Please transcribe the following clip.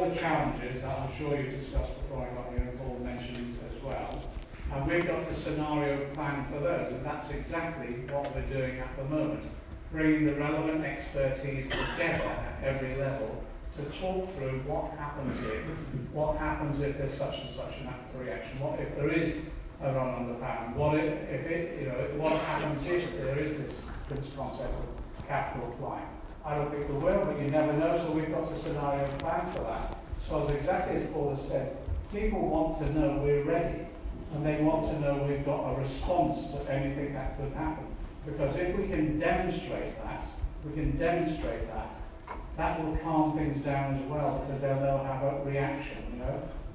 all the challenges that I'm sure you've discussed before I got here and Paul mentioned as well. And we've got a scenario plan for those, and that's exactly what we're doing at the moment. Bringing the relevant expertise together at every level to talk through what happens if there's such and such an reaction, what if there is a run on the pound, what happens if there is this concept of capital flying. I don't think there will, but you never know, so we've got a scenario plan for that. So as exactly as Paul has said, people want to know we're ready, and they want to know we've got a response to anything that could happen. Because if we can demonstrate that, that will calm things down as well, because they'll have a reaction, you know.